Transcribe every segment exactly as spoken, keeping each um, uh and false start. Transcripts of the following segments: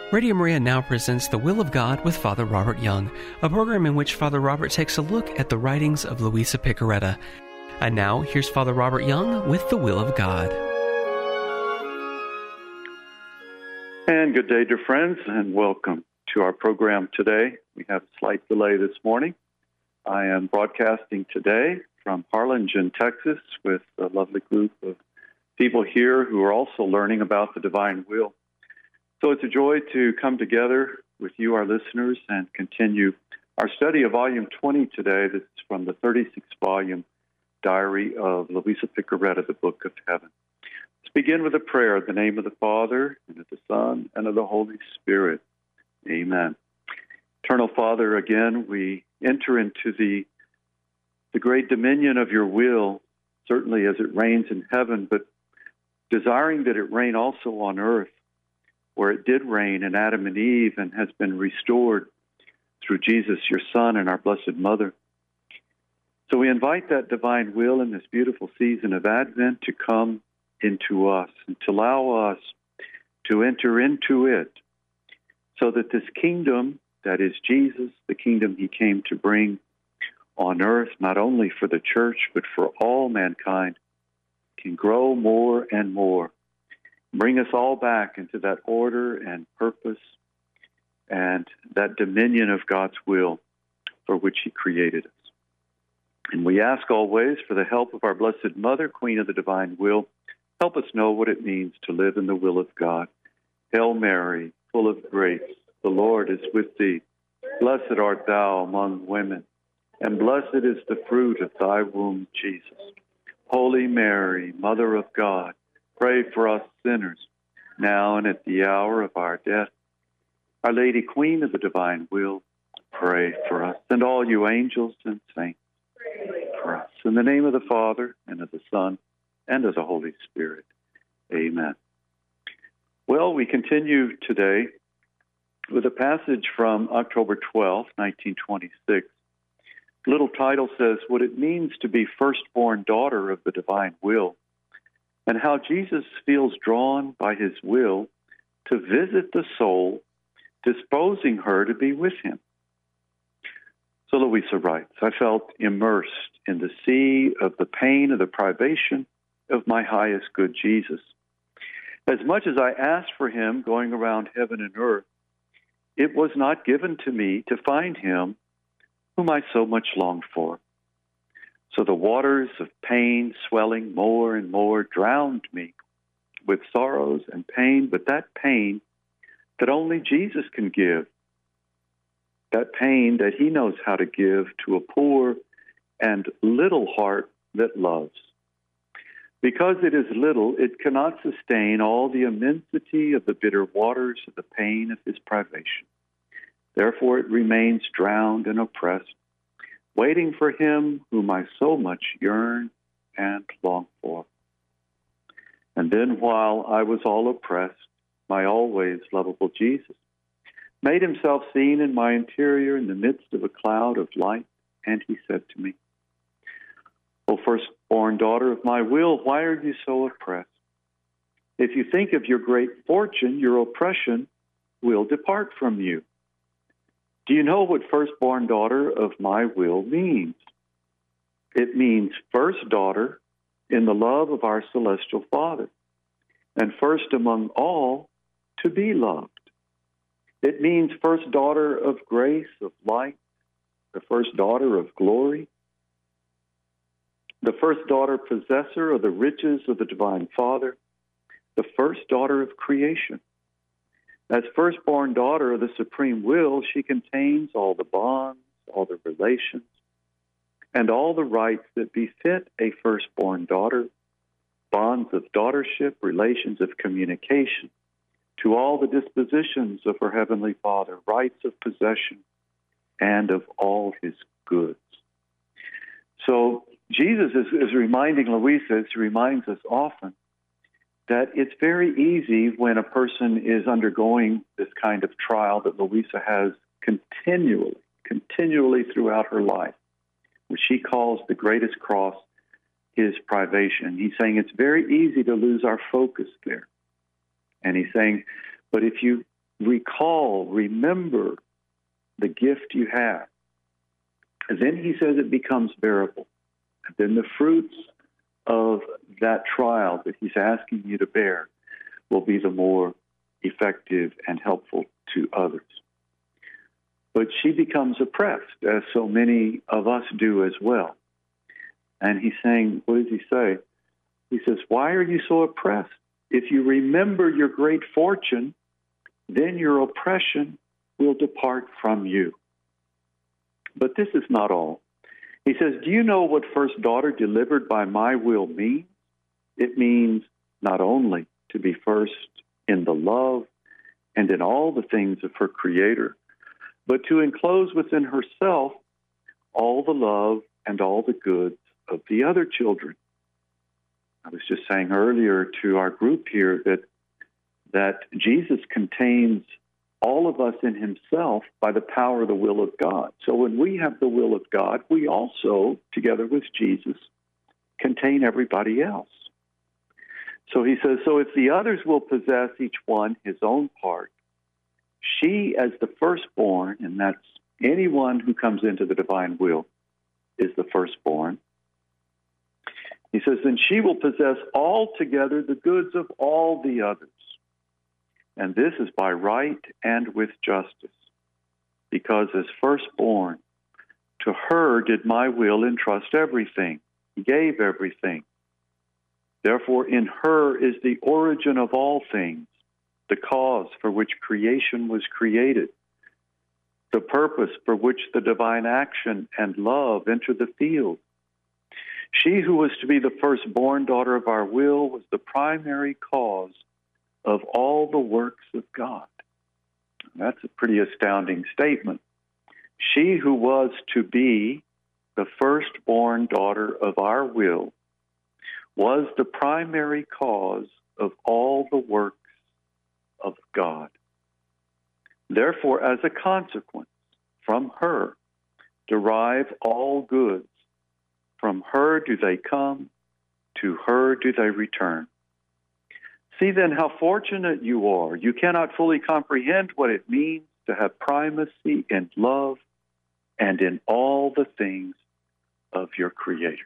Radio Maria now presents The Will of God with Father Robert Young, a program in which Father Robert takes a look at the writings of Luisa Piccarreta. And now, here's Father Robert Young with The Will of God. And good day, dear friends, and welcome to our program today. We have a slight delay this morning. I am broadcasting today from Harlingen, Texas, with a lovely group of people here who are also learning about the divine will. So it's a joy to come together with you, our listeners, and continue our study of Volume twenty today. This is from the thirty-sixth volume Diary of Luisa Piccarreta, the Book of Heaven. Let's begin with a prayer in the name of the Father, and of the Son, and of the Holy Spirit. Amen. Eternal Father, again, we enter into the, the great dominion of your will, certainly as it reigns in heaven, but desiring that it reign also on earth, where it did reign in Adam and Eve and has been restored through Jesus, your Son, and our Blessed Mother. So we invite that divine will in this beautiful season of Advent to come into us and to allow us to enter into it, so that this kingdom that is Jesus, the kingdom he came to bring on earth, not only for the church, but for all mankind, can grow more and more. Bring us all back into that order and purpose and that dominion of God's will for which he created us. And we ask always for the help of our Blessed Mother, Queen of the Divine Will. Help us know what it means to live in the will of God. Hail Mary, full of grace, the Lord is with thee. Blessed art thou among women, and blessed is the fruit of thy womb, Jesus. Holy Mary, Mother of God, pray for us sinners, now and at the hour of our death. Our Lady, Queen of the Divine Will, pray for us. And all you angels and saints, pray for us. In the name of the Father, and of the Son, and of the Holy Spirit. Amen. Well, we continue today with a passage from October twelfth, nineteen twenty-six. The little title says, What It Means to Be Firstborn Daughter of the Divine Will, and how Jesus feels drawn by his will to visit the soul, disposing her to be with him. So Luisa writes, I felt immersed in the sea of the pain of the privation of my highest good Jesus. As much as I asked for him going around heaven and earth, it was not given to me to find him whom I so much longed for. So the waters of pain, swelling more and more, drowned me with sorrows and pain, but that pain that only Jesus can give, that pain that he knows how to give to a poor and little heart that loves. Because it is little, it cannot sustain all the immensity of the bitter waters of the pain of his privation. Therefore it remains drowned and oppressed, waiting for him whom I so much yearn and long for. And then while I was all oppressed, my always lovable Jesus made himself seen in my interior in the midst of a cloud of light, and he said to me, O firstborn daughter of my will, why are you so oppressed? If you think of your great fortune, your oppression will depart from you. Do you know what firstborn daughter of my will means? It means first daughter in the love of our celestial Father, and first among all to be loved. It means first daughter of grace, of light, the first daughter of glory, the first daughter possessor of the riches of the Divine Father, the first daughter of creation. As firstborn daughter of the Supreme Will, she contains all the bonds, all the relations, and all the rights that befit a firstborn daughter, bonds of daughtership, relations of communication, to all the dispositions of her Heavenly Father, rights of possession, and of all his goods. So Jesus is, is reminding Luisa, as he reminds us often, that it's very easy when a person is undergoing this kind of trial that Luisa has continually, continually throughout her life, which she calls the greatest cross, his privation. He's saying it's very easy to lose our focus there. And he's saying, but if you recall, remember the gift you have. And then he says it becomes bearable. And then the fruits of that trial that he's asking you to bear will be the more effective and helpful to others. But she becomes oppressed, as so many of us do as well. And he's saying, what does he say? He says, why are you so oppressed? If you remember your great fortune, then your oppression will depart from you. But this is not all. He says, do you know what first daughter delivered by my will means? It means not only to be first in the love and in all the things of her Creator, but to enclose within herself all the love and all the goods of the other children. I was just saying earlier to our group here that that Jesus contains all of us in himself by the power of the will of God. So when we have the will of God, we also, together with Jesus, contain everybody else. So he says, so if the others will possess each one his own part, she as the firstborn, and that's anyone who comes into the divine will, is the firstborn. He says, then she will possess altogether the goods of all the others. And this is by right and with justice, because as firstborn, to her did my will entrust everything. He gave everything. Therefore, in her is the origin of all things, the cause for which creation was created, the purpose for which the divine action and love enter the field. She who was to be the firstborn daughter of our will was the primary cause of all the works of God. That's a pretty astounding statement. She who was to be the firstborn daughter of our will was the primary cause of all the works of God. Therefore, as a consequence, from her derive all goods. From her do they come, to her do they return. See then how fortunate you are. You cannot fully comprehend what it means to have primacy in love and in all the things of your Creator.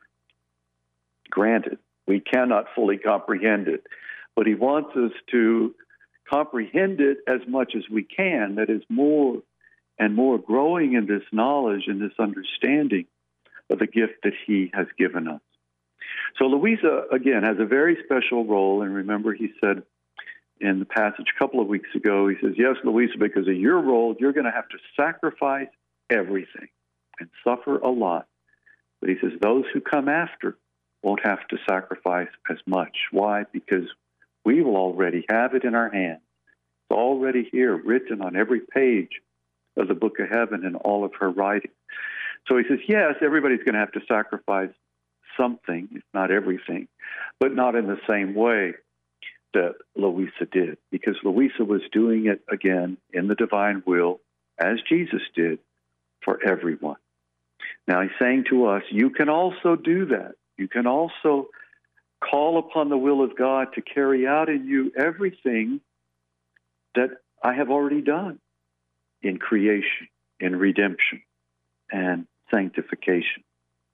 Granted, we cannot fully comprehend it, but he wants us to comprehend it as much as we can. That is, more and more growing in this knowledge and this understanding of the gift that he has given us. So Louisa, again, has a very special role. And remember, he said in the passage a couple of weeks ago, he says, yes, Louisa, because of your role, you're going to have to sacrifice everything and suffer a lot. But he says those who come after won't have to sacrifice as much. Why? Because we will already have it in our hands. It's already here, written on every page of the book of heaven and all of her writing. So he says, yes, everybody's going to have to sacrifice something, if not everything, but not in the same way that Louisa did, because Louisa was doing it, again, in the divine will, as Jesus did, for everyone. Now he's saying to us, you can also do that. You can also call upon the will of God to carry out in you everything that I have already done in creation, in redemption, and sanctification.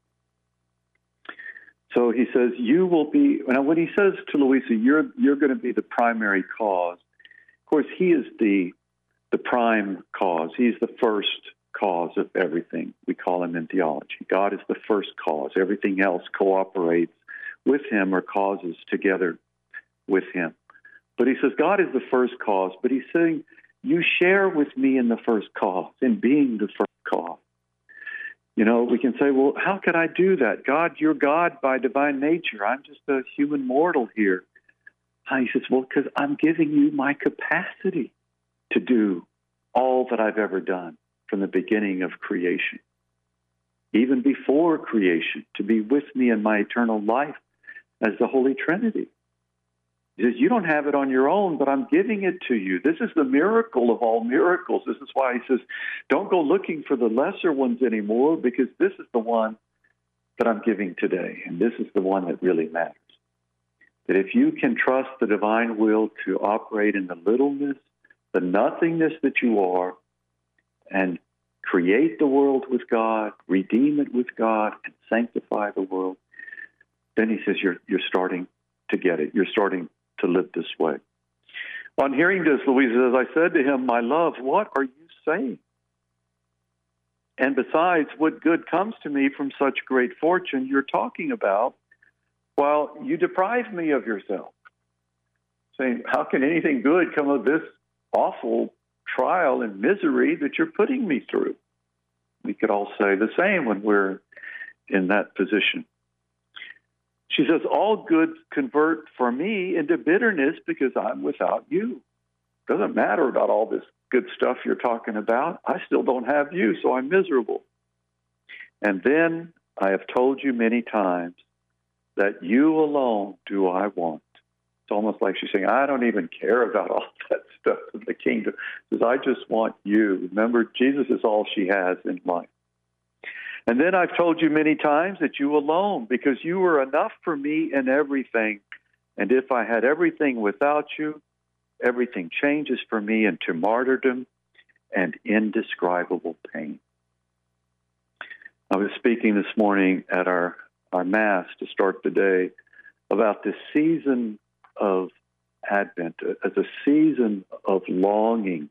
So he says, you will be, now when he says to Louisa, you're you're going to be the primary cause, of course, he is the the prime cause. He's the first cause of everything. We call him in theology. God is the first cause. Everything else cooperates with him or causes together with him. But he says, God is the first cause, but he's saying, you share with me in the first cause, in being the first cause. You know, we can say, well, how could I do that? God, you're God by divine nature. I'm just a human mortal here. He says, well, because I'm giving you my capacity to do all that I've ever done from the beginning of creation, even before creation, to be with me in my eternal life as the Holy Trinity. He says, you don't have it on your own, but I'm giving it to you. This is the miracle of all miracles. This is why he says, don't go looking for the lesser ones anymore, because this is the one that I'm giving today, and this is the one that really matters. That if you can trust the divine will to operate in the littleness the nothingness that you are, and create the world with God, redeem it with God, and sanctify the world, then he says you're you're starting to get it. You're starting to live this way. On hearing this, Louisa says, I said to him, my love, what are you saying? And besides, what good comes to me from such great fortune you're talking about while you deprive me of yourself? Saying, how can anything good come of this awful trial and misery that you're putting me through? We could all say the same when we're in that position. She says, all good convert for me into bitterness because I'm without you. Doesn't matter about all this good stuff you're talking about. I still don't have you, so I'm miserable. And then I have told you many times that you alone do I want. It's almost like she's saying, I don't even care about all that stuff in the kingdom. She says, I just want you. Remember, Jesus is all she has in life. And then I've told you many times that you alone, because you were enough for me in everything. And if I had everything without you, everything changes for me into martyrdom and indescribable pain. I was speaking this morning at our, our Mass to start the day about this season of Advent as a season of longing,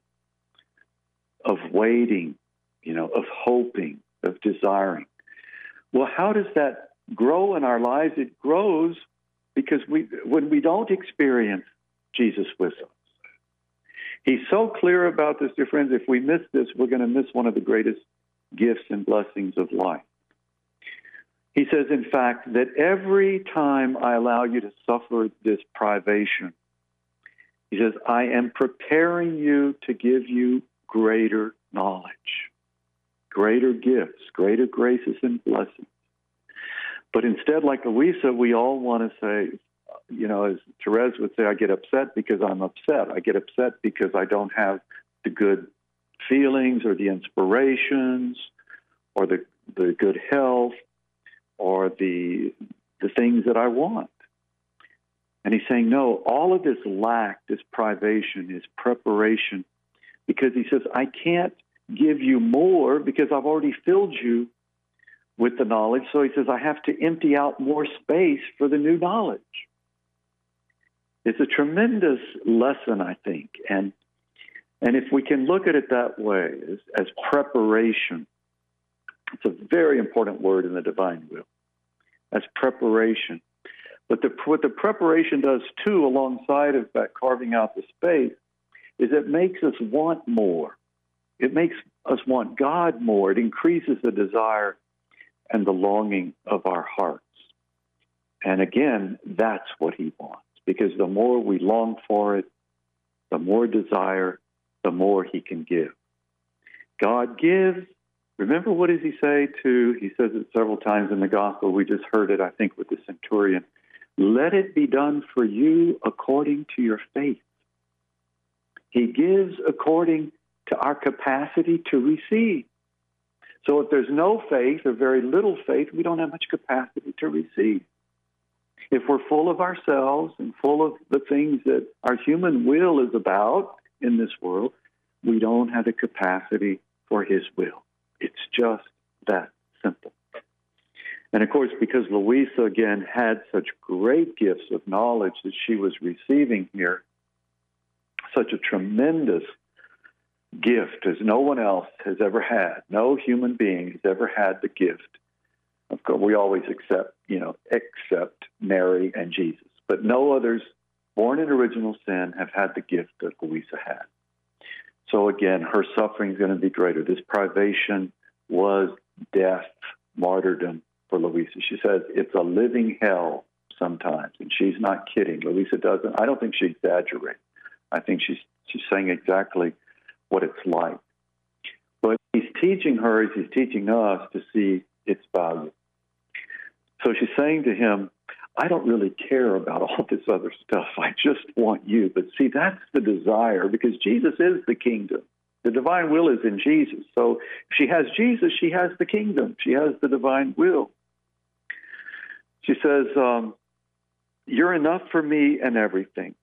of waiting, you know, of hoping, of desiring. Well, how does that grow in our lives? It grows because we, when we don't experience Jesus with us. He's so clear about this, dear friends. If we miss this, we're going to miss one of the greatest gifts and blessings of life. He says, in fact, that every time I allow you to suffer this privation, he says, I am preparing you to give you greater knowledge, greater gifts, greater graces and blessings. But instead, like Louisa, we all want to say, you know, as Therese would say, I get upset because I'm upset. I get upset because I don't have the good feelings or the inspirations or the, the good health or the the things that I want. And he's saying, no, all of this lack, this privation, is preparation, because he says, I can't give you more because I've already filled you with the knowledge. So he says, I have to empty out more space for the new knowledge. It's a tremendous lesson, I think. And and if we can look at it that way, as, as preparation, it's a very important word in the divine will, as preparation. But the, what the preparation does, too, alongside of that carving out the space, is it makes us want more. It makes us want God more. It increases the desire and the longing of our hearts. And again, that's what he wants, because the more we long for it, the more desire, the more he can give. God gives. Remember, what does he say to, he says it several times in the gospel. We just heard it, I think, with the centurion. Let it be done for you according to your faith. He gives according to our capacity to receive. So if there's no faith or very little faith, we don't have much capacity to receive. If we're full of ourselves and full of the things that our human will is about in this world, we don't have the capacity for his will. It's just that simple. And of course, because Louisa, again, had such great gifts of knowledge that she was receiving here, such a tremendous gift as no one else has ever had. No human being has ever had the gift. Of course, we always accept, you know, except Mary and Jesus. But no others born in original sin have had the gift that Louisa had. So again, her suffering is going to be greater. This privation was death, martyrdom for Louisa. She says it's a living hell sometimes, and she's not kidding. Louisa doesn't. I don't think she exaggerates. I think she's she's saying exactly what it's like. But he's teaching her, as he's teaching us, to see its value. So she's saying to him, I don't really care about all this other stuff. I just want you. But see, that's the desire, because Jesus is the kingdom. The divine will is in Jesus. So if she has Jesus, she has the kingdom. She has the divine will. She says, um, you're enough for me and everything.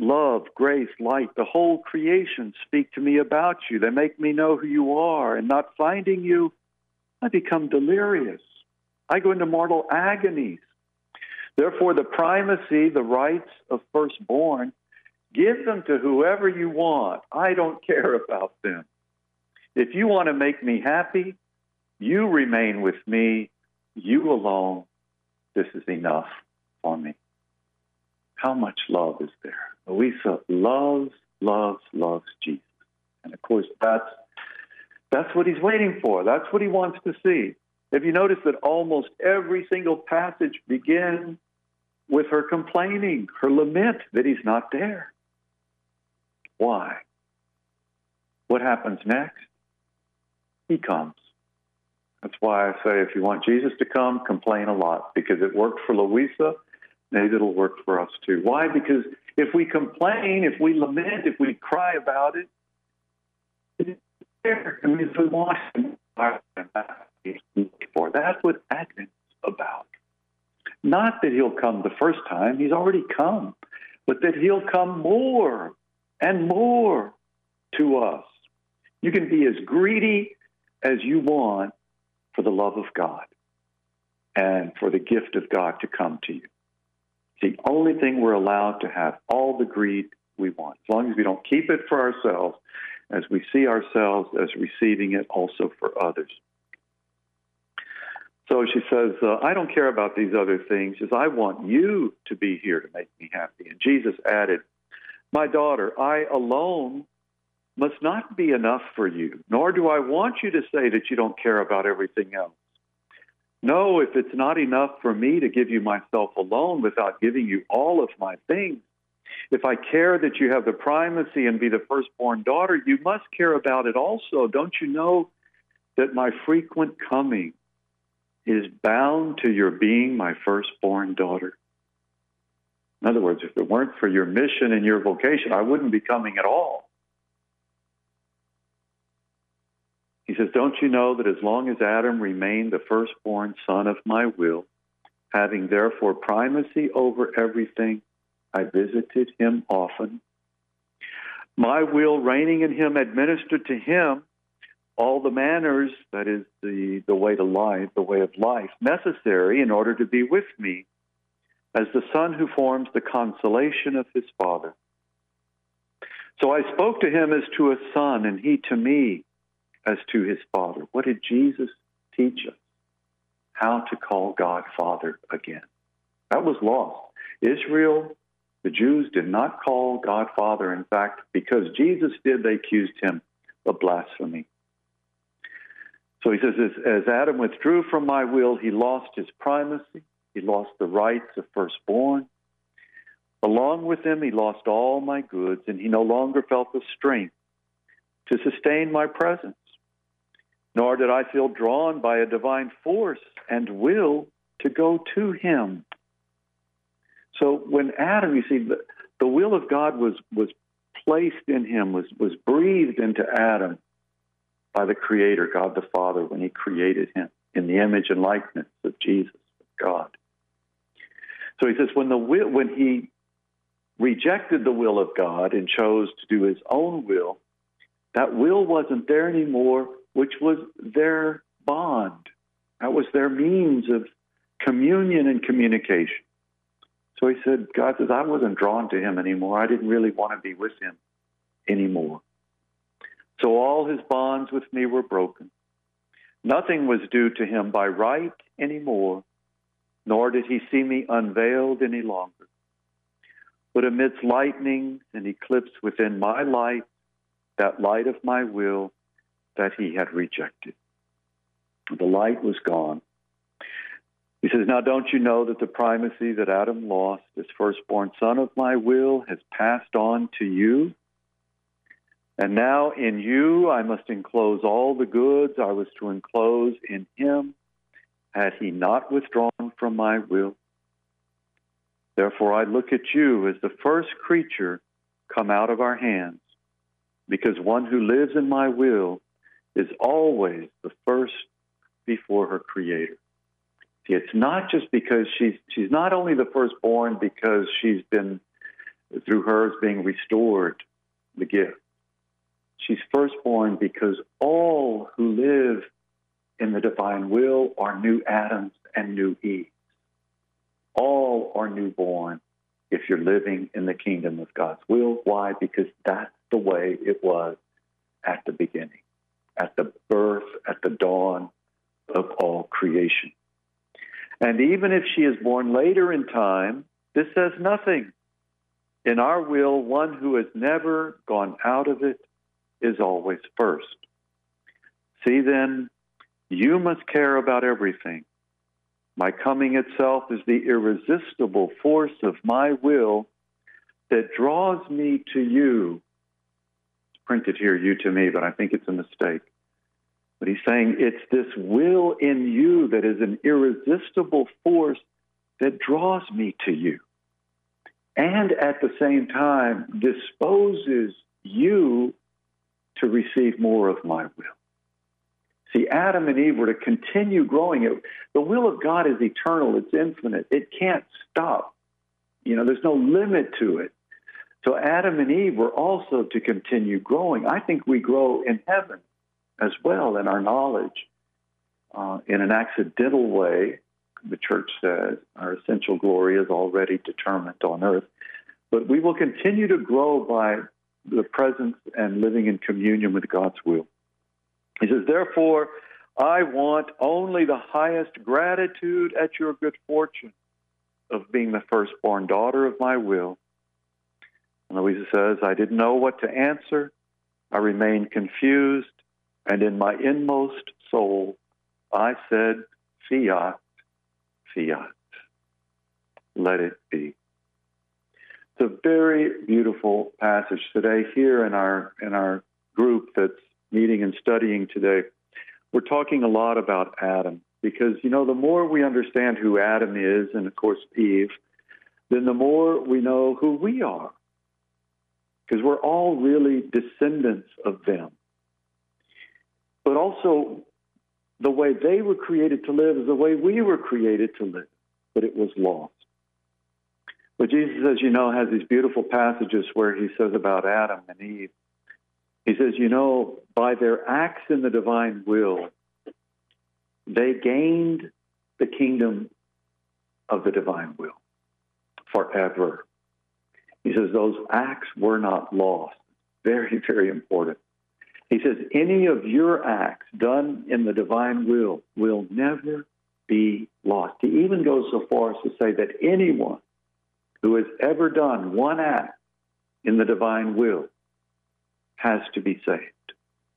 love, grace, light, the whole creation speak to me about you. They make me know who you are. And not finding you, I become delirious. I go into mortal agonies. Therefore, the primacy, the rights of firstborn, give them to whoever you want. I don't care about them. If you want to make me happy, you remain with me. You alone. This is enough for me. How much love is there? Louisa loves, loves, loves Jesus. And of course, that's, that's what he's waiting for. That's what he wants to see. Have you noticed that almost every single passage begins with her complaining, her lament that he's not there? Why? What happens next? He comes. That's why I say if you want Jesus to come, complain a lot, because it worked for Louisa, maybe it'll work for us too. Why? Because if we complain, if we lament, if we cry about it, it's there. I mean, if we want him, for that's what Advent's about. Not that he'll come the first time, he's already come, but that he'll come more and more to us. You can be as greedy as you want for the love of God and for the gift of God to come to you. It's the only thing we're allowed to have, all the greed we want, as long as we don't keep it for ourselves, as we see ourselves as receiving it also for others. So she says, uh, I don't care about these other things. She says, I want you to be here to make me happy. And Jesus added, my daughter, I alone must not be enough for you, nor do I want you to say that you don't care about everything else. No, if it's not enough for me to give you myself alone without giving you all of my things, if I care that you have the primacy and be the firstborn daughter, you must care about it also. Don't you know that my frequent coming is bound to your being my firstborn daughter? In other words, if it weren't for your mission and your vocation, I wouldn't be coming at all. He says, don't you know that as long as Adam remained the firstborn son of my will, having therefore primacy over everything, I visited him often. My will reigning in him administered to him all the manners, that is the, the way to life, the way of life, necessary in order to be with me, as the son who forms the consolation of his father. So I spoke to him as to a son, and he to me as to his father. What did Jesus teach us? How to call God Father again. That was lost. Israel, the Jews, did not call God Father. In fact, because Jesus did, they accused him of blasphemy. So he says, as Adam withdrew from my will, he lost his primacy. He lost the rights of firstborn. Along with him, he lost all my goods, and he no longer felt the strength to sustain my presence. Nor did I feel drawn by a divine force and will to go to him. So when Adam, you see, the, the will of God was, was placed in him, was, was breathed into Adam by the Creator, God the Father, when he created him in the image and likeness of Jesus, God. So he says, when the will, when he rejected the will of God and chose to do his own will, that will wasn't there anymore, which was their bond. That was their means of communion and communication. So he said, God says, I wasn't drawn to him anymore. I didn't really want to be with him anymore. So all his bonds with me were broken. Nothing was due to him by right anymore, nor did he see me unveiled any longer. But amidst lightnings and eclipse within my light, that light of my will that he had rejected. The light was gone. He says, now don't you know that the primacy that Adam lost as firstborn son of my will has passed on to you? And now in you I must enclose all the goods I was to enclose in him, had he not withdrawn from my will. Therefore I look at you as the first creature come out of our hands, because one who lives in my will is always the first before her Creator. See, it's not just because she's she's not only the firstborn because she's been through hers being restored the gift. She's firstborn because all who live in the divine will are new Adams and new Eves. All are newborn if you're living in the kingdom of God's will. Why? Because that's the way it was at the beginning, at the birth, at the dawn of all creation. And even if she is born later in time, this says nothing. In our will, one who has never gone out of it is always first. See then, you must care about everything. My coming itself is the irresistible force of my will that draws me to you. It's printed here, you to me, but I think it's a mistake. But he's saying it's this will in you that is an irresistible force that draws me to you. And at the same time, disposes you to receive more of my will. See, Adam and Eve were to continue growing. It, the will of God is eternal. It's infinite. It can't stop. You know, there's no limit to it. So Adam and Eve were also to continue growing. I think we grow in heaven as well in our knowledge. Uh, in an accidental way, the church says, our essential glory is already determined on earth. But we will continue to grow by the presence and living in communion with God's will. He says, therefore, I want only the highest gratitude at your good fortune of being the firstborn daughter of my will. And Louisa says, I didn't know what to answer. I remained confused. And in my inmost soul, I said, fiat, fiat. Let it be. It's a very beautiful passage today here in our in our group that's meeting and studying today. We're talking a lot about Adam because, you know, the more we understand who Adam is and, of course, Eve, then the more we know who we are because we're all really descendants of them. But also, the way they were created to live is the way we were created to live, but it was lost. But Jesus, as you know, has these beautiful passages where he says about Adam and Eve, he says, you know, by their acts in the divine will, they gained the kingdom of the divine will forever. He says those acts were not lost. Very, very important. He says any of your acts done in the divine will will never be lost. He even goes so far as to say that anyone who has ever done one act in the divine will has to be saved.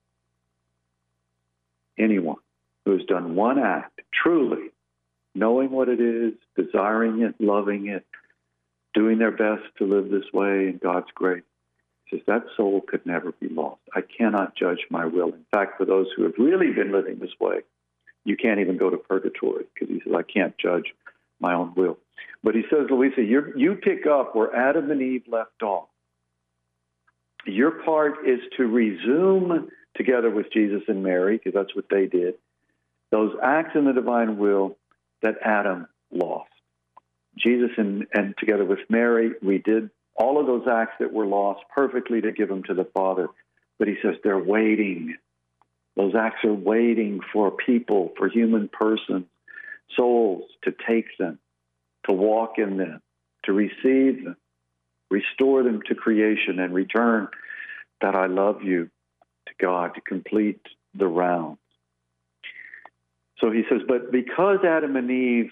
Anyone who has done one act, truly knowing what it is, desiring it, loving it, doing their best to live this way in God's grace, says that soul could never be lost. I cannot judge my will. In fact, for those who have really been living this way, you can't even go to purgatory because he says, I can't judge my own will. But he says, Louisa, you're, you pick up where Adam and Eve left off. Your part is to resume together with Jesus and Mary, because that's what they did, those acts in the divine will that Adam lost. Jesus and, and together with Mary, we did all of those acts that were lost perfectly to give them to the Father. But he says they're waiting. Those acts are waiting for people, for human persons, souls to take them, to walk in them, to receive them, restore them to creation, and return that I love you to God to complete the round. So he says, but because Adam and Eve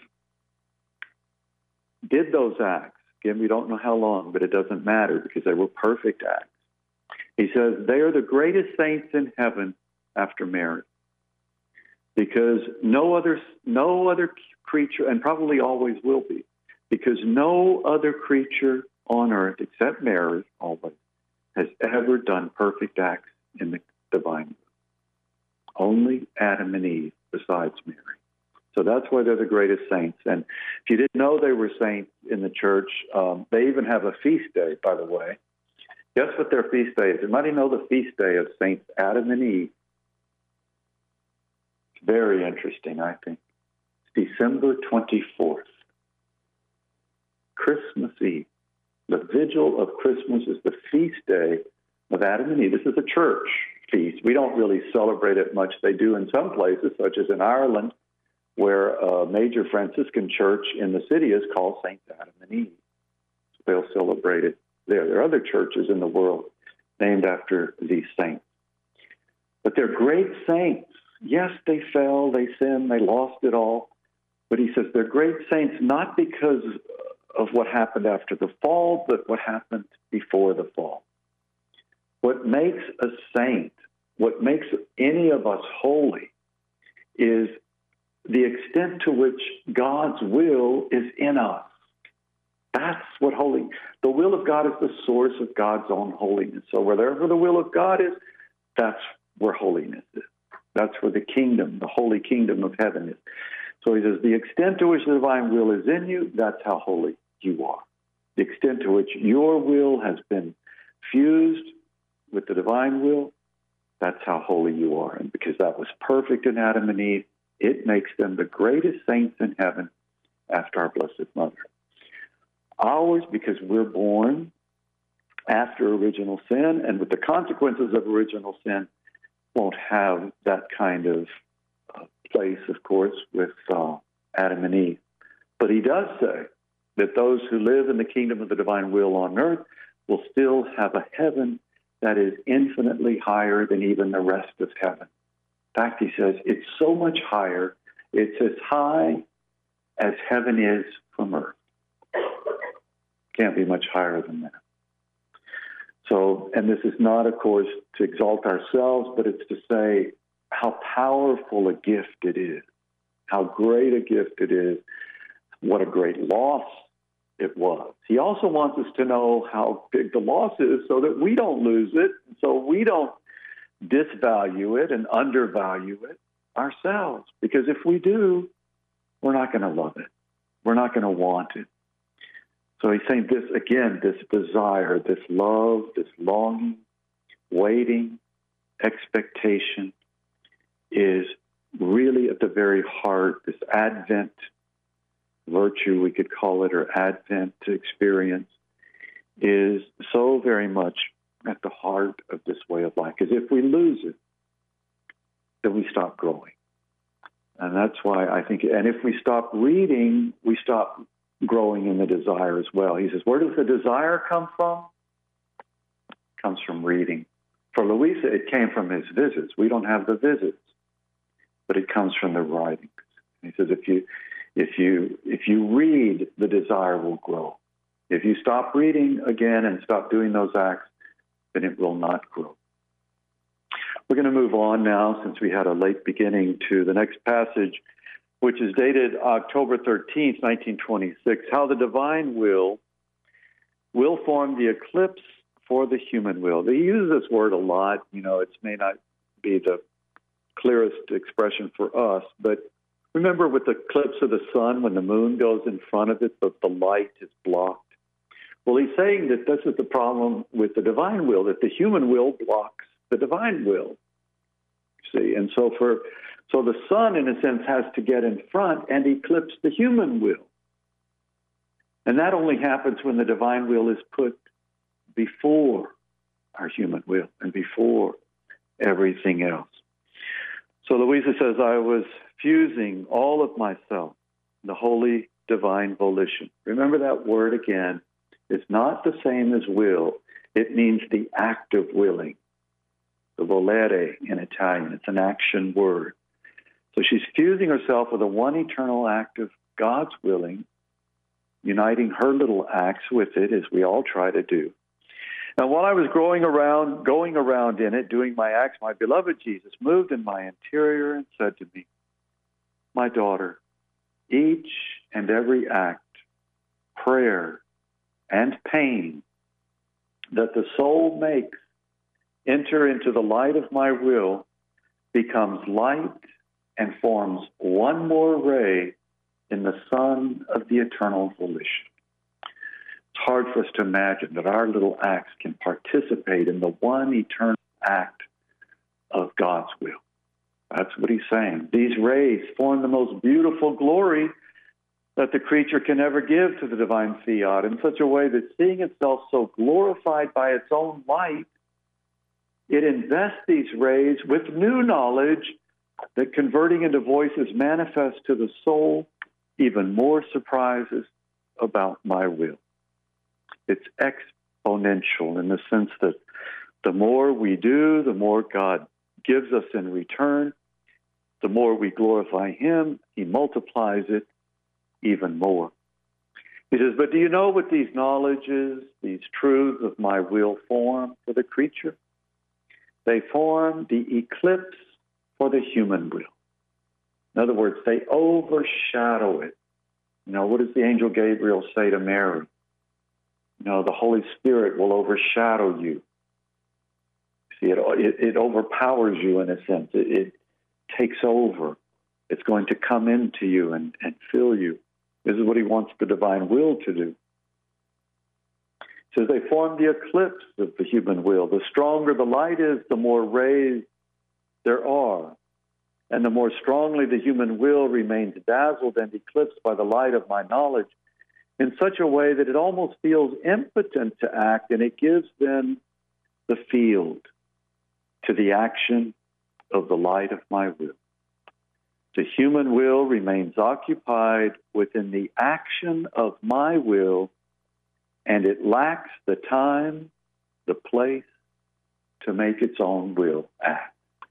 did those acts, again, we don't know how long, but it doesn't matter because they were perfect acts. He says they are the greatest saints in heaven after Mary, because no other, no other creature, and probably always will be, because no other creature on earth except Mary, always, has ever done perfect acts in the divine will. Only Adam and Eve besides Mary. So that's why they're the greatest saints. And if you didn't know they were saints in the church, um, they even have a feast day, by the way. Guess what their feast day is? Anybody know the feast day of Saints Adam and Eve? It's very interesting, I think. It's December twenty-fourth. Christmas Eve. Leviticus vigil of Christmas is the feast day of Adam and Eve. This is a church feast. We don't really celebrate it much. They do in some places, such as in Ireland, where a major Franciscan church in the city is called Saint Adam and Eve. So they'll celebrate it there. There are other churches in the world named after these saints. But they're great saints. Yes, they fell, they sinned, they lost it all. But he says they're great saints not because of what happened after the fall, but what happened before the fall. What makes a saint, what makes any of us holy, is the extent to which God's will is in us. That's what holy, the will of God is the source of God's own holiness. So wherever the will of God is, that's where holiness is. That's where the kingdom, the holy kingdom of heaven is. So he says, the extent to which the divine will is in you, that's how holy you are. The extent to which your will has been fused with the divine will, that's how holy you are. And because that was perfect in Adam and Eve, it makes them the greatest saints in heaven after our Blessed Mother. Ours, because we're born after original sin, and with the consequences of original sin, won't have that kind of uh, place, of course, with uh, Adam and Eve. But he does say that those who live in the kingdom of the divine will on earth will still have a heaven that is infinitely higher than even the rest of heaven. In fact, he says it's so much higher, it's as high as heaven is from earth. Can't be much higher than that. So, and this is not, of course, to exalt ourselves, but it's to say how powerful a gift it is, how great a gift it is, what a great loss it was. He also wants us to know how big the loss is so that we don't lose it, so we don't disvalue it and undervalue it ourselves. Because if we do, we're not going to love it. We're not going to want it. So he's saying this, again, this desire, this love, this longing, waiting, expectation is really at the very heart, this Advent virtue, we could call it, or Advent experience, is so very much at the heart of this way of life. Because if we lose it, then we stop growing. And that's why I think, and if we stop reading, we stop growing in the desire as well. He says, where does the desire come from? It comes from reading. For Louisa, it came from his visits. We don't have the visits, but it comes from the writings. He says, if you, if you, if you read, the desire will grow. If you stop reading again and stop doing those acts, then it will not grow. We're going to move on now, since we had a late beginning, to the next passage, which is dated October thirteenth, nineteen twenty-six, how the divine will will form the eclipse for the human will. They use this word a lot. You know, it may not be the clearest expression for us, but remember with the eclipse of the sun, when the moon goes in front of it, but the light is blocked. Well, he's saying that this is the problem with the divine will, that the human will blocks the divine will. See, and so for so the sun, in a sense, has to get in front and eclipse the human will. And that only happens when the divine will is put before our human will and before everything else. So Louisa says, I was fusing all of myself, the holy divine volition. Remember that word again. It's not the same as will. It means the act of willing. The volere in Italian. It's an action word. So she's fusing herself with the one eternal act of God's willing, uniting her little acts with it, as we all try to do. Now, while I was growing around, going around in it, doing my acts, my beloved Jesus moved in my interior and said to me, my daughter, each and every act, prayer, and pain that the soul makes enter into the light of my will becomes light and forms one more ray in the sun of the eternal volition. It's hard for us to imagine that our little acts can participate in the one eternal act of God's will. That's what he's saying. These rays form the most beautiful glory that the creature can ever give to the divine fiat in such a way that seeing itself so glorified by its own light, it invests these rays with new knowledge that converting into voices manifest to the soul even more surprises about my will. It's exponential in the sense that the more we do, the more God gives us in return. The more we glorify Him, He multiplies it even more. He says, but do you know what these knowledges, these truths of my will form for the creature? They form the eclipse for the human will. In other words, they overshadow it. You know, what does the angel Gabriel say to Mary? You know, the Holy Spirit will overshadow you. See, it, it, it overpowers you in a sense. It, it takes over. It's going to come into you and, and fill you. This is what He wants the divine will to do. He says they form the eclipse of the human will. The stronger the light is, the more rays there are. And the more strongly the human will remains dazzled and eclipsed by the light of my knowledge in such a way that it almost feels impotent to act, and it gives then the field to the action of the light of my will. The human will remains occupied within the action of my will, and it lacks the time, the place to make its own will act.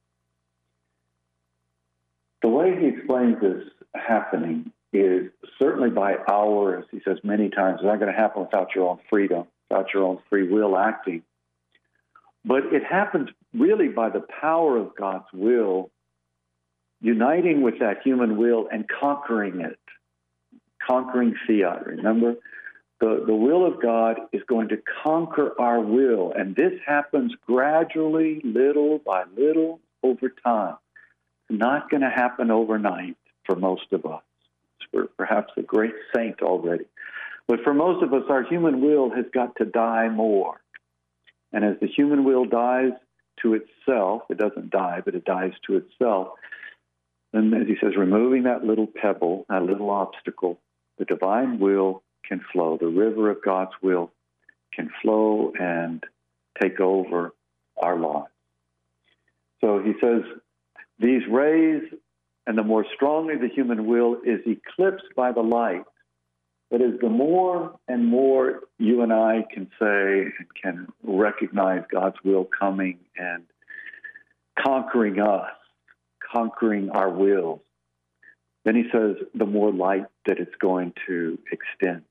The way he explains this happening is certainly by our, as he says many times, it's not going to happen without your own freedom, without your own free will acting. But it happens really by the power of God's will uniting with that human will and conquering it, conquering fiat. Remember, the, the will of God is going to conquer our will, and this happens gradually, little by little, over time. It's not going to happen overnight for most of us. For perhaps a great saint already. But for most of us, our human will has got to die more. And as the human will dies to itself, it doesn't die, but it dies to itself, then, as he says, removing that little pebble, that little obstacle, the divine will can flow. The river of God's will can flow and take over our lives. So he says, these rays, and the more strongly the human will is eclipsed by the light, that is, the more and more you and I can say and can recognize God's will coming and conquering us, conquering our wills, then he says the more light that it's going to extend.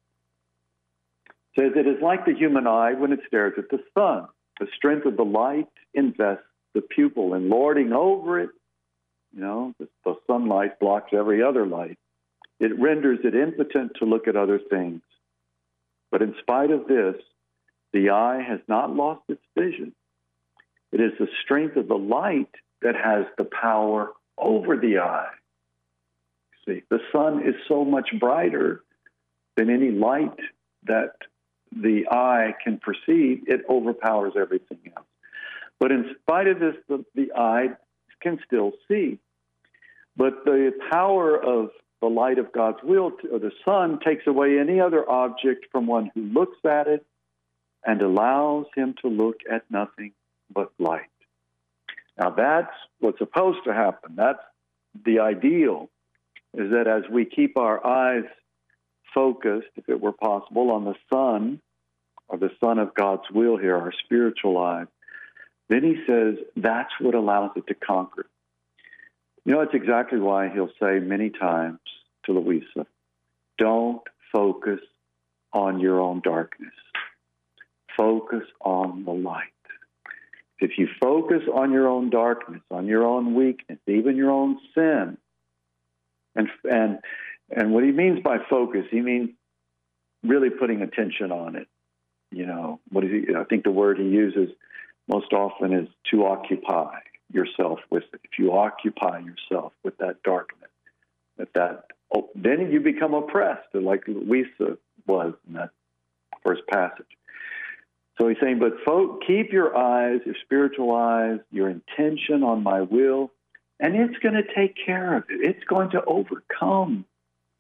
It says it is like the human eye when it stares at the sun. The strength of the light invests the pupil, and lording over it, you know, the, the sunlight blocks every other light. It renders it impotent to look at other things. But in spite of this, the eye has not lost its vision. It is the strength of the light that has the power over the eye. See, the sun is so much brighter than any light that the eye can perceive. It overpowers everything else. But in spite of this, the, the eye can still see. But the power of the light of God's will, to, or the sun, takes away any other object from one who looks at it and allows him to look at nothing but light. Now that's what's supposed to happen. That's the ideal, is that as we keep our eyes focused, if it were possible, on the sun, or the sun of God's will here, our spiritual eyes, then he says that's what allows it to conquer. You know, it's exactly why he'll say many times to Louisa, don't focus on your own darkness. Focus on the light. If you focus on your own darkness, on your own weakness, even your own sin, and and and what he means by focus, he means really putting attention on it. You know, what is he? I think the word he uses most often is to occupy yourself with it. If you occupy yourself with that darkness, with that, oh, then you become oppressed, like Louisa was in that first passage. So he's saying, but folk, keep your eyes, your spiritual eyes, your intention on my will, and it's going to take care of it. It's going to overcome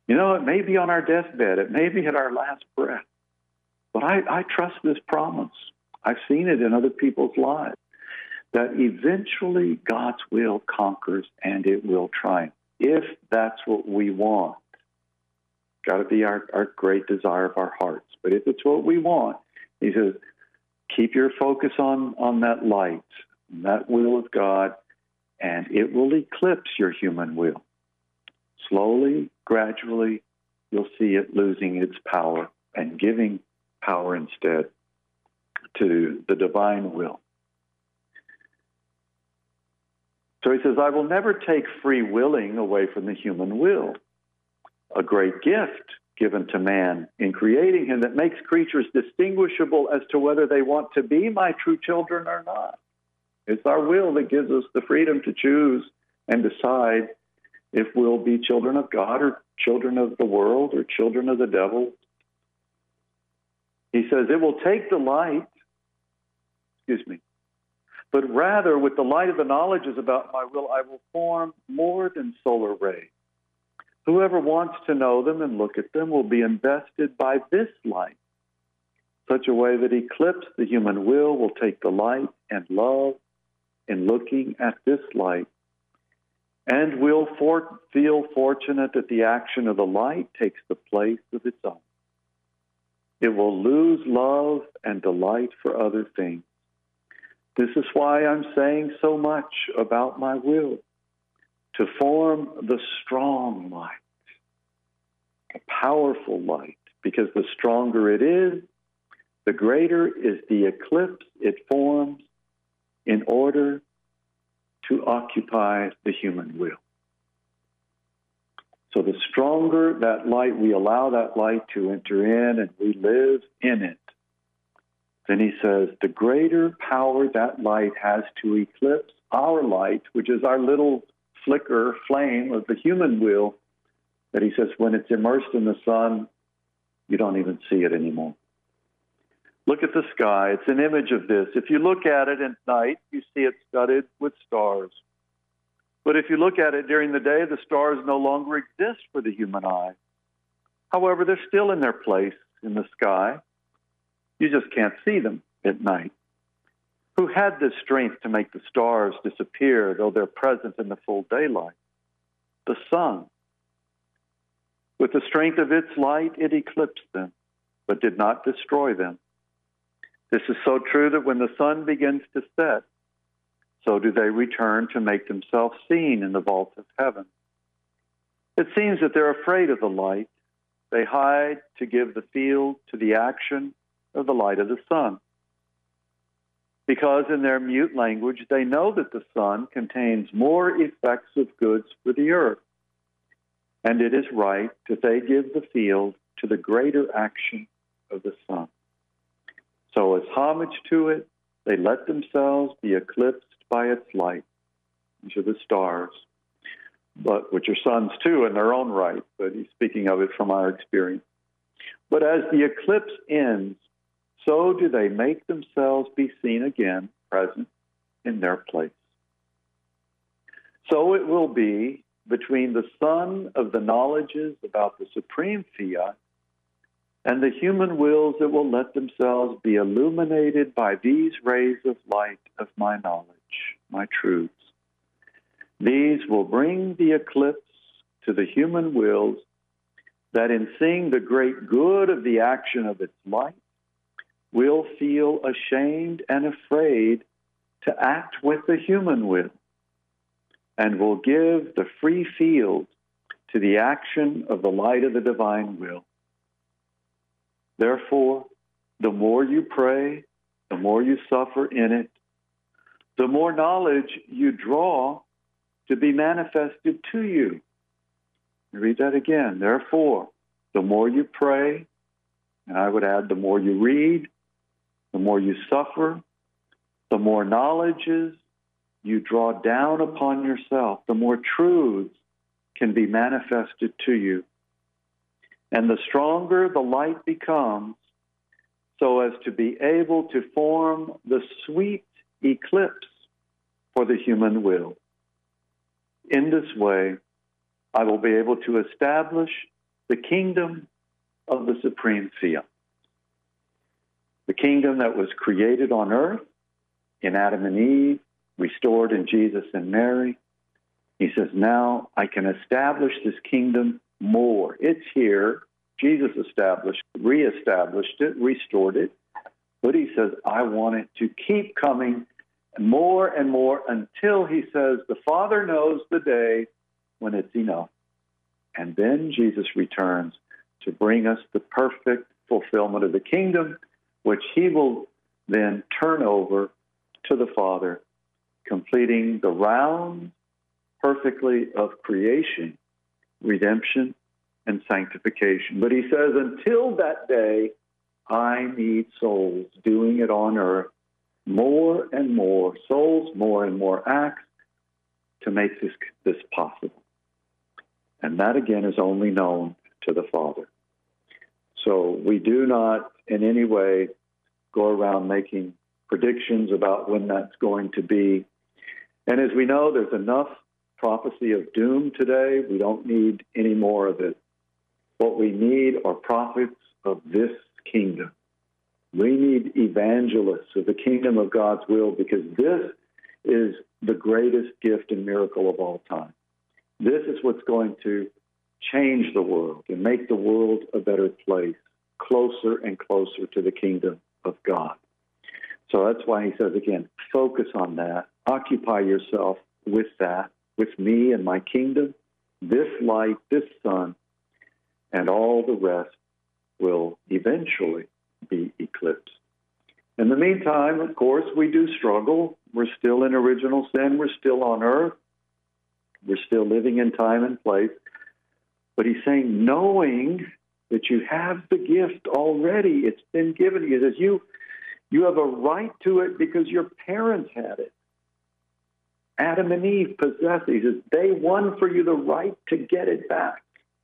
You know, it may be on our deathbed. It may be at our last breath. But I, I trust this promise. I've seen it in other people's lives, that eventually God's will conquers and it will triumph, if that's what we want. Got to be our, our great desire of our hearts. But if it's what we want, he says, keep your focus on, on that light, that will of God, and it will eclipse your human will. Slowly, gradually, you'll see it losing its power and giving power instead to the divine will. So he says, I will never take free willing away from the human will, a great gift given to man in creating him that makes creatures distinguishable as to whether they want to be my true children or not. It's our will that gives us the freedom to choose and decide if we'll be children of God or children of the world or children of the devil. He says, it will take the light, excuse me, but rather with the light of the knowledges about my will, I will form more than solar rays. Whoever wants to know them and look at them will be invested by this light, such a way that eclipse the human will will take the light and love in looking at this light, and will for- feel fortunate that the action of the light takes the place of its own. It will lose love and delight for other things. This is why I'm saying so much about my will, to form the strong light, a powerful light, because the stronger it is, the greater is the eclipse it forms in order to occupy the human will. So the stronger that light, we allow that light to enter in and we live in it, then he says the greater power that light has to eclipse our light, which is our little flicker, flame of the human will, that he says when it's immersed in the sun, you don't even see it anymore. Look at the sky. It's an image of this. If you look at it at night, you see it studded with stars. But if you look at it during the day, the stars no longer exist for the human eye. However, they're still in their place in the sky. You just can't see them at night. Who had the strength to make the stars disappear, though they're present in the full daylight? The sun. With the strength of its light, it eclipsed them, but did not destroy them. This is so true that when the sun begins to set, so do they return to make themselves seen in the vault of heaven. It seems that they're afraid of the light. They hide to give the field to the action of the light of the sun. Because in their mute language, they know that the sun contains more effects of goods for the earth. And it is right that they give the field to the greater action of the sun. So as homage to it, they let themselves be eclipsed by its light. These are the stars, but which are suns too in their own right, but he's speaking of it from our experience. But as the eclipse ends, so do they make themselves be seen again, present in their place. So it will be between the sun of the knowledges about the supreme fiat and the human wills that will let themselves be illuminated by these rays of light of my knowledge, my truths. These will bring the eclipse to the human wills that in seeing the great good of the action of its light, will feel ashamed and afraid to act with the human will, and will give the free field to the action of the light of the divine will. Therefore, the more you pray, the more you suffer in it, the more knowledge you draw to be manifested to you. Read that again. Therefore, the more you pray, and I would add the more you read, the more you suffer, the more knowledges you draw down upon yourself, the more truths can be manifested to you. And the stronger the light becomes, so as to be able to form the sweet eclipse for the human will. In this way, I will be able to establish the kingdom of the Supreme Fiat. The kingdom that was created on earth in Adam and Eve, restored in Jesus and Mary. He says, now I can establish this kingdom more. It's here. Jesus established, reestablished it, restored it. But he says, I want it to keep coming more and more until, he says, the Father knows the day when it's enough. And then Jesus returns to bring us the perfect fulfillment of the kingdom, which he will then turn over to the Father, completing the round perfectly of creation, redemption, and sanctification. But he says, until that day, I need souls doing it on earth, more and more souls, more and more acts to make this, this possible. And that, again, is only known to the Father. So we do not in any way go around making predictions about when that's going to be. And as we know, there's enough prophecy of doom today. We don't need any more of it. What we need are prophets of this kingdom. We need evangelists of the kingdom of God's will, because this is the greatest gift and miracle of all time. This is what's going to change the world and make the world a better place, closer and closer to the kingdom of God. So that's why he says, again, focus on that. Occupy yourself with that, with me and my kingdom, this light, this sun, and all the rest will eventually be eclipsed. In the meantime, of course, we do struggle. We're still in original sin. We're still on earth. We're still living in time and place. But he's saying, knowing that you have the gift already, it's been given to you. He says, you, you have a right to it because your parents had it. Adam and Eve possessed it. He says, they won for you the right to get it back.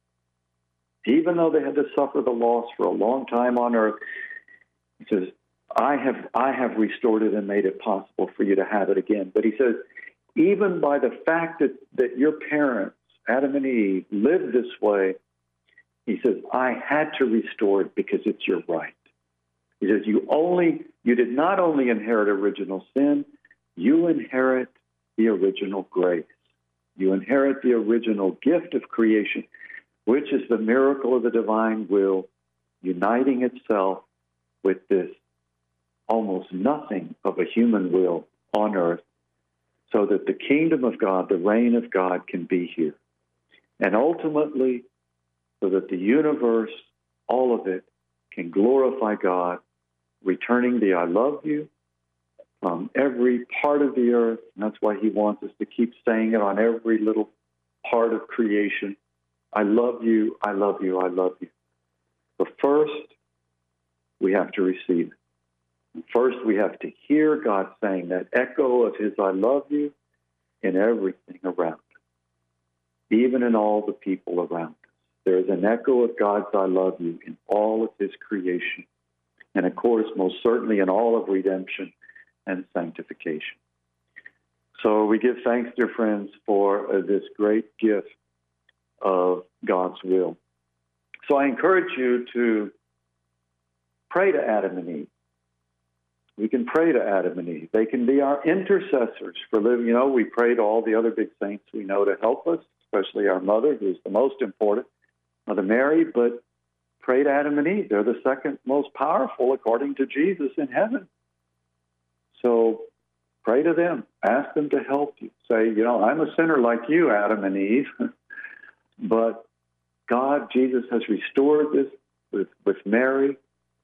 Even though they had to suffer the loss for a long time on earth, he says, I have, I have restored it and made it possible for you to have it again. But he says, even by the fact that, that your parents, Adam and Eve, lived this way, he says, I had to restore it because it's your right. He says, you only, you did not only inherit original sin, you inherit the original grace. You inherit the original gift of creation, which is the miracle of the divine will uniting itself with this almost nothing of a human will on earth, so that the kingdom of God, the reign of God, can be here. And ultimately, so that the universe, all of it, can glorify God, returning the I love you from every part of the earth. And that's why he wants us to keep saying it on every little part of creation. I love you, I love you, I love you. But first, we have to receive it. First, we have to hear God saying that echo of his I love you in everything around us, even in all the people around us. There is an echo of God's I love you in all of his creation, and of course, most certainly in all of redemption and sanctification. So we give thanks, dear friends, for uh, this great gift of God's will. So I encourage you to pray to Adam and Eve. We can pray to Adam and Eve. They can be our intercessors for living. You know, we pray to all the other big saints we know to help us, especially our mother, who's the most important, Mother Mary, but pray to Adam and Eve. They're the second most powerful, according to Jesus, in heaven. So pray to them. Ask them to help you. Say, you know, I'm a sinner like you, Adam and Eve, but God, Jesus has restored this with, with Mary,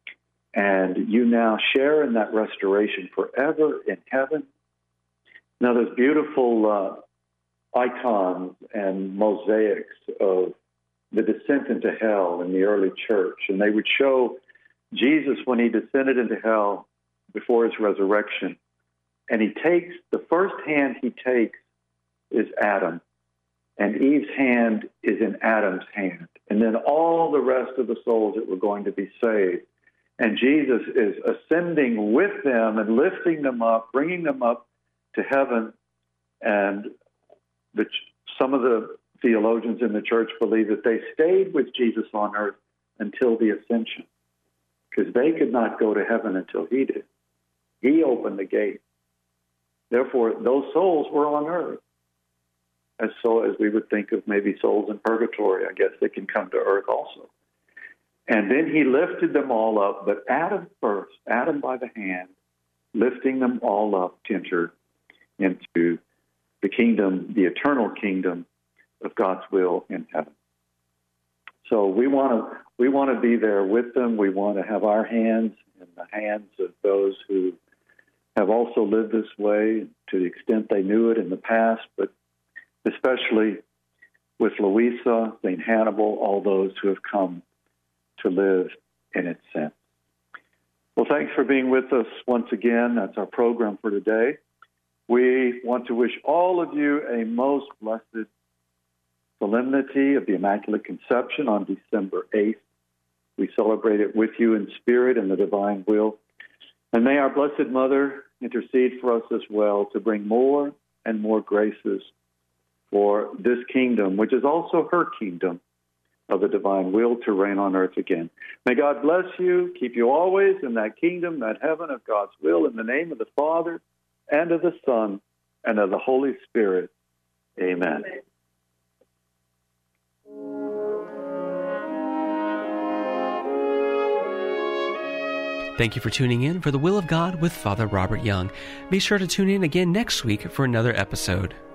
and you now share in that restoration forever in heaven. Now, there's beautiful uh, icons and mosaics of the descent into hell in the early church, and they would show Jesus when he descended into hell before his resurrection. And he takes, the first hand he takes is Adam, and Eve's hand is in Adam's hand. And then all the rest of the souls that were going to be saved. And Jesus is ascending with them and lifting them up, bringing them up to heaven. And the, some of the theologians in the church believe that they stayed with Jesus on earth until the ascension, because they could not go to heaven until he did. He opened the gate. Therefore, those souls were on earth. As so as we would think of maybe souls in purgatory, I guess they can come to earth also. And then he lifted them all up, but Adam first, Adam by the hand, lifting them all up to enter into the kingdom, the eternal kingdom of God's will in heaven. So we want to we want to be there with them. We want to have our hands in the hands of those who have also lived this way to the extent they knew it in the past, but especially with Louisa, Saint Hannibal, all those who have come to live in its sense. Well, thanks for being with us once again. That's our program for today. We want to wish all of you a most blessed solemnity of the Immaculate Conception on December eighth. We celebrate it with you in spirit and the divine will. And may our Blessed Mother intercede for us as well to bring more and more graces for this kingdom, which is also her kingdom of the divine will to reign on earth again. May God bless you, keep you always in that kingdom, that heaven of God's will, in the name of the Father, and of the Son, and of the Holy Spirit. Amen. Amen. Thank you for tuning in for The Will of God with Father Robert Young. Be sure to tune in again next week for another episode.